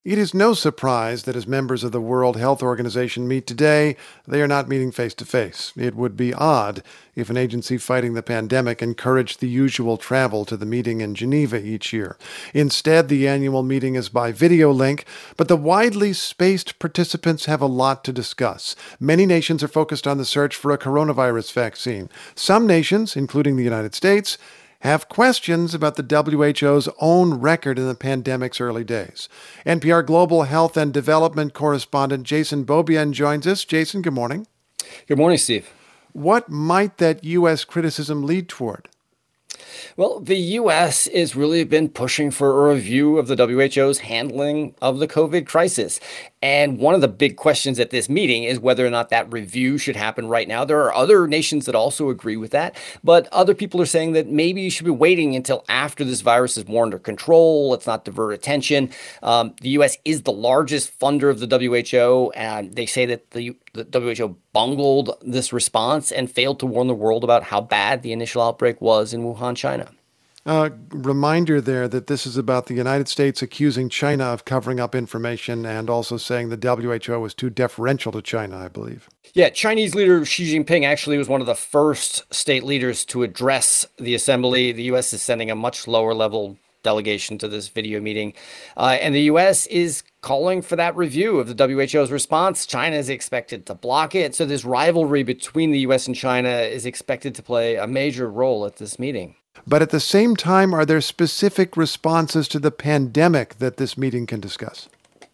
It is no surprise that as members of the World Health Organization meet today, they are not meeting face to face. It would be odd if an agency fighting the pandemic encouraged the usual travel to the meeting in Geneva each year. Instead, the annual meeting is by video link, but the widely spaced participants have a lot to discuss. Many nations are focused on the search for a coronavirus vaccine. Some nations, including the United States, have questions about the WHO's own record in the pandemic's early days. NPR Global Health and Development correspondent Jason Beaubien joins us. Jason, good morning. Good morning, Steve. What might that U.S. criticism lead toward? Well, the U.S. has really been pushing for a review of the WHO's handling of the COVID crisis. And one of the big questions at this meeting is whether or not that review should happen right now. There are other nations that also agree with that, but other people are saying that maybe you should be waiting until after this virus is more under control. Let's not divert attention. The U.S. is the largest funder of the WHO, and they say that the WHO bungled this response and failed to warn the world about how bad the initial outbreak was in Wuhan, China. Reminder there that this is about the United States accusing China of covering up information and also saying the WHO was too deferential to China, I believe. Yeah, Chinese leader Xi Jinping actually was one of the first state leaders to address the assembly. The U.S. is sending a much lower level delegation to this video meeting. And the U.S. is calling for that review of the WHO's response. China is expected to block it. So this rivalry between the U.S. and China is expected to play a major role at this meeting. But at the same time, are there specific responses to the pandemic that this meeting can discuss?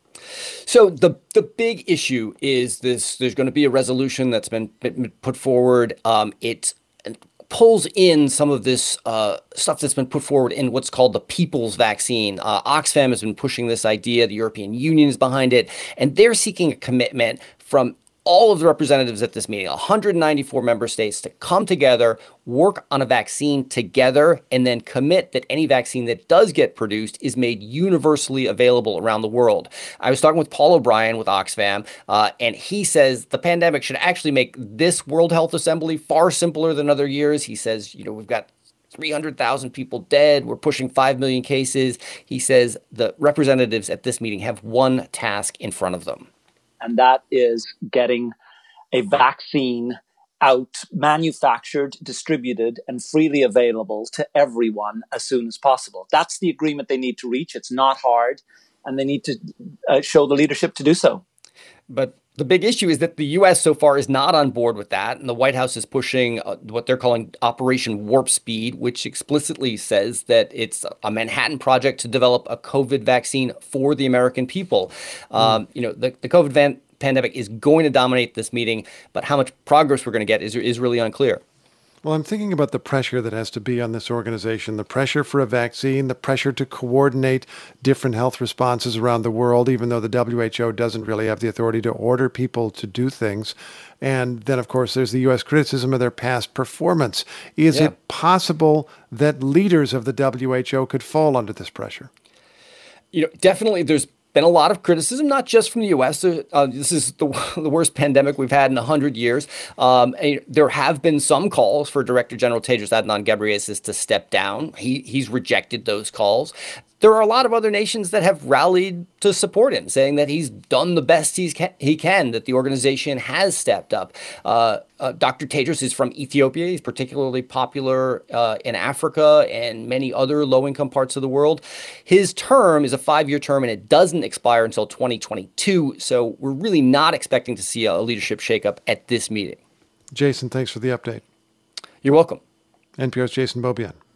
So the big issue is this: there's going to be a resolution that's been put forward. It pulls in some of this stuff that's been put forward in what's called the people's vaccine. Oxfam has been pushing this idea. The European Union is behind it, and they're seeking a commitment from all of the representatives at this meeting, 194 member states, to come together, work on a vaccine together, and then commit that any vaccine that does get produced is made universally available around the world. I was talking with Paul O'Brien with Oxfam, and he says the pandemic should actually make this World Health Assembly far simpler than other years. He says, we've got 300,000 people dead. We're pushing 5 million cases. He says the representatives at this meeting have one task in front of them. And that is getting a vaccine out, manufactured, distributed, and freely available to everyone as soon as possible. That's the agreement they need to reach. It's not hard, and they need to show the leadership to do so. But the big issue is that the U.S. so far is not on board with that, and the White House is pushing what they're calling Operation Warp Speed, which explicitly says that it's a Manhattan Project to develop a COVID vaccine for the American people. The COVID pandemic is going to dominate this meeting, but how much progress we're going to get is really unclear. Well, I'm thinking about the pressure that has to be on this organization, the pressure for a vaccine, the pressure to coordinate different health responses around the world, even though the WHO doesn't really have the authority to order people to do things. And then, of course, there's the U.S. criticism of their past performance. Is it possible that leaders of the WHO could fall under this pressure? Definitely there's been a lot of criticism, not just from the U.S. This is the worst pandemic we've had in 100 years. There have been some calls for Director General Tedros Adhanom Ghebreyesus to step down. He's rejected those calls. There are a lot of other nations that have rallied to support him, saying that he's done the best he can, that the organization has stepped up. Dr. Tedros is from Ethiopia. He's particularly popular in Africa and many other low-income parts of the world. His term is a 5-year term, and it doesn't expire until 2022. So we're really not expecting to see a leadership shakeup at this meeting. Jason, thanks for the update. You're welcome. NPR's Jason Beaubien.